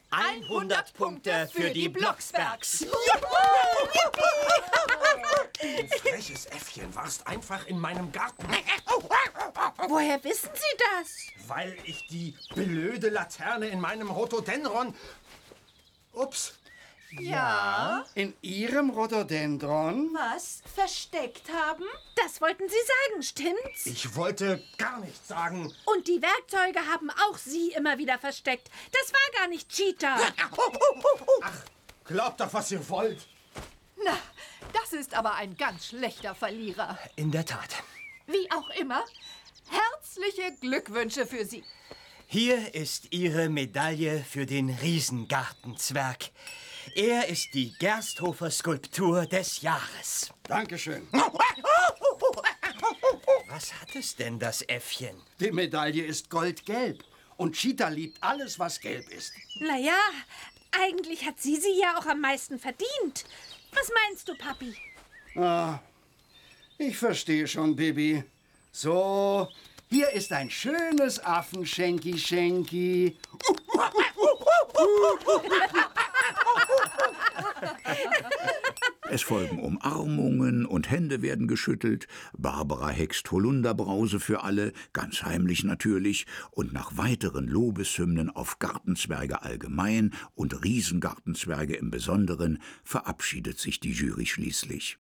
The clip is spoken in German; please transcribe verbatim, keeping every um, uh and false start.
hundert Punkte für die Blocksbergs. Du freches Äffchen warst einfach in meinem Garten. Woher wissen Sie das? Weil ich die blöde Laterne in meinem Rhododendron... Ups. Ja? In Ihrem Rhododendron? Was? Versteckt haben? Das wollten Sie sagen, stimmt's? Ich wollte gar nichts sagen. Und die Werkzeuge haben auch Sie immer wieder versteckt. Das war gar nicht Cheetah. Ach, glaubt doch, was ihr wollt. Na, das ist aber ein ganz schlechter Verlierer. In der Tat. Wie auch immer, herzliche Glückwünsche für Sie. Hier ist Ihre Medaille für den Riesengartenzwerg. Er ist die Gersthofer Skulptur des Jahres. Dankeschön. Was hat es denn, das Äffchen? Die Medaille ist goldgelb. Und Cheetah liebt alles, was gelb ist. Naja, eigentlich hat sie sie ja auch am meisten verdient. Was meinst du, Papi? Ah, ich verstehe schon, Bibi. So, hier ist ein schönes Affen-Schenki-Schenki. Es folgen Umarmungen und Hände werden geschüttelt. Barbara hext Holunderbrause für alle, ganz heimlich natürlich. Und nach weiteren Lobeshymnen auf Gartenzwerge allgemein und Riesengartenzwerge im Besonderen verabschiedet sich die Jury schließlich.